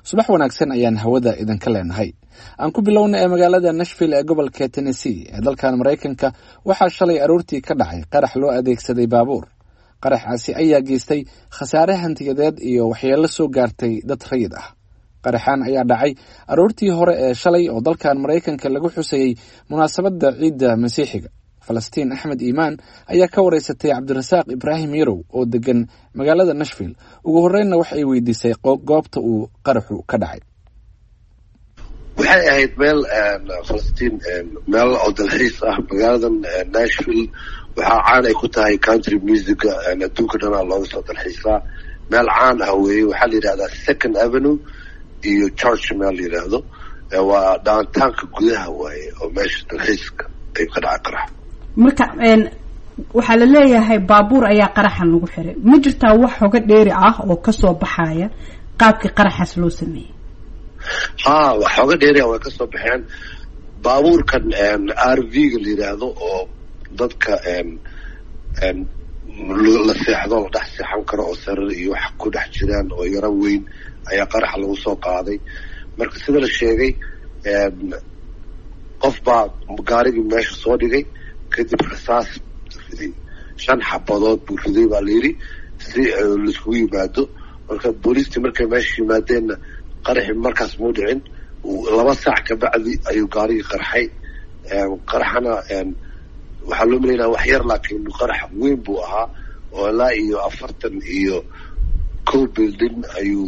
subax wanaagsan ayaan hawada idinka leenahay. Aan ku bilowna ee magaalada Nashville ee gobolka Tennessee ee dalkan Mareykanka waxaa shalay aroortii ka dhacay qarax loo adeegsaday baabuur. Qaraxaasi ayaa geystay khasaare hantiyadeed iyo waxyeello soo gaartay dad rayid ah. qaraxan ayaa dhacay aroortii hore ee shalay oo dalkan Mareykanka lagu xusayay munaasabadda ciidda Masiixiga. Falastiin Axmed Iimaan ayaa ka wareysatay Cabdirasaaq Ibraahim Yarow oo degan magaalada Nashville. Ugu horreynna waxay weydiisay goobta uu qaraxu ka dhacay. waxay ahayd meel Falastiin meel oo dalxiis ah magaalada Nashville waxaa caan ay ku tahay country music adduunka dhan looga soo dalxiisaa meel caan ah weeye waxaa la yidhahdaa Second Avenue iyo Church meel la yidhaahdo waa downtownka gudaha waaye oo meesha dalxiiska ay ka dhacay qarax marka waxaa la leeyahay baabuur ayaa qaraxan lagu xiray ma jirtaa wax xoga dheeri ah oo ka soo baxaya qaabkii qaraxaas loo sameeyay wax xoga dheeri ah way ka soo baxeen baabuurkan RV-ga la yidhaahdo oo dadka la seexdo la dhex seexan karo oo sarar iyo wax ku dhex jiraan oo yaro weyn ayaa qaraxa lagu soo qaaday marka sida la sheegay qof baa gaarigii meesha soo dhigay kadib rasaas riday 5 xabadood buu riday baa layidhi si laiskugu yimaado marka booliistii markay meesha yimaadeenna qaraxi markaas muu dhicin 2 saac ka bacdi ayuu gaarigii qarxay qaraxana waxaa loo malaynaa wax yar laakiin qarax weyn buu ahaa oo ilaa iyo 40 iyo 1 building ayuu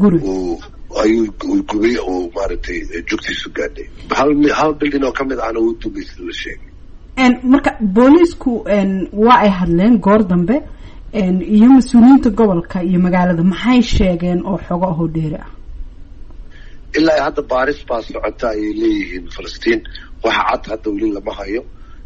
gubay oo maaragtay jugtiisu gaadhay hal building oo kamid ahna uu dumay sida la sheegay marka booliisku waa ay hadleen goor dambe iyo mas-uuliyiinta gobolka iyo magaalada maxay sheegeen oo xogo ah oo dheeri ah ilaa hadda baaris baa socota ayay leeyihiin Falastiin waxa cad hadda weli lama hayo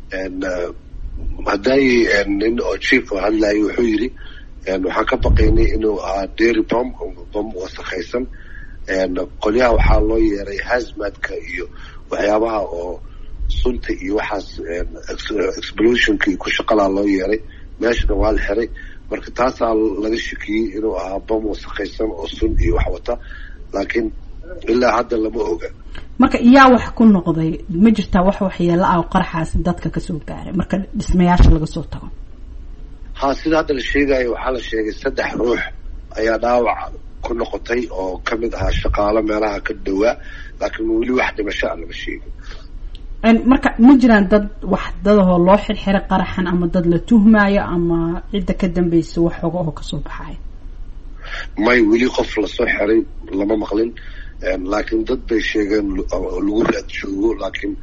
hadday nin oo chief hadlayo wuxuu yidhi waxaan ka baqaynay inuu ahaa dairy bomb wasakhaysan qolyaha waxaa loo yeeray hazmatka iyo waxyaabaha oo sunta iyo waxaas explosionka iyo ku shaqalaa loo yeeray meeshana waa la xiray marka taasaa laga shakiyey inuu ahaa bom wasakhaysan oo sun iyo wax wata laakiin ilaa hadda lama oga marka iyaa wax ku noqday ma jirtaa wax waxyeelo ah oo qaraxaas dadka ka soo gaaray marka dhismayaasha laga soo tago sida hadda la sheegayo waxaa la sheegay 3 ruux ayaa dhaawac ku noqotay oo kamid ahaa shaqaale meelaha ka dhawaa laakiin weli wax dhimasho ah lama sheegin marka ma jiraan dad wax dadahoo loo xirxiray qaraxan ama dad la tuhmaayo ama cidda ka dambaysa wax xogo oo ka soo baxay may weli qof la soo xiray lama maqlin laakiin dad bay sheegeen lagu raad joogo laakiin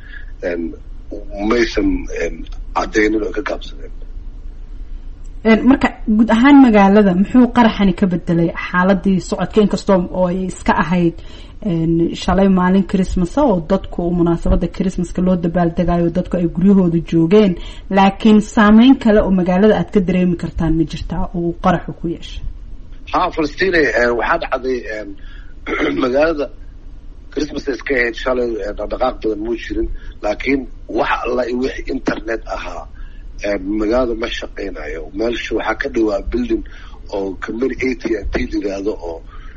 maysan cadeynin oo ka gaabsadeen marka guud ahaan magaalada muxuu qaraxani ka bedelay xaaladii socodka inkastoo oo ay iska ahayd shalay maalin Christmas oo dadku munaasabada Christmaska loo dabaaldegayo dadku ay guryahooda joogeen laakiin saameyn kale oo magaalada aad ka dareemi kartaan ma jirtaa oo qaraxu ku yeeshay Falastiin waxaa dhacday magaalada Christmas iska ahayd shalay dhaqaaq badan muu jirin laakiin waxa alla wixii internet ahaa magaalada ma shaqeynayo meelsha waxaa ka dhawaa building oo company AT&T yiraahdo oo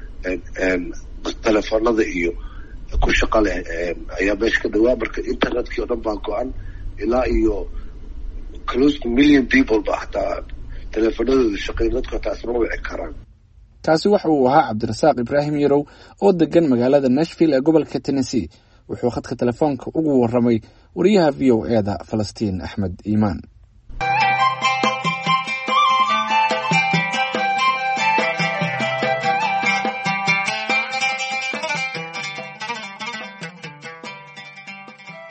telefoonada iyo ku shaqo leh ayaa meesha ka dhawaa marka internetkii oo dhan baa go-an ilaa iyo close to million people ba hataa telefoonadooda shaqeyn dadku hataa isma wici karaan kaasi waxa uu ahaa Cabdirasaaq Ibraahim Yarow oo degan magaalada Nashville ee gobolka Tennessee wuxuu khadka telefoonka ugu waramay wariyaha VOA-da Falastiin Axmed Iimaan.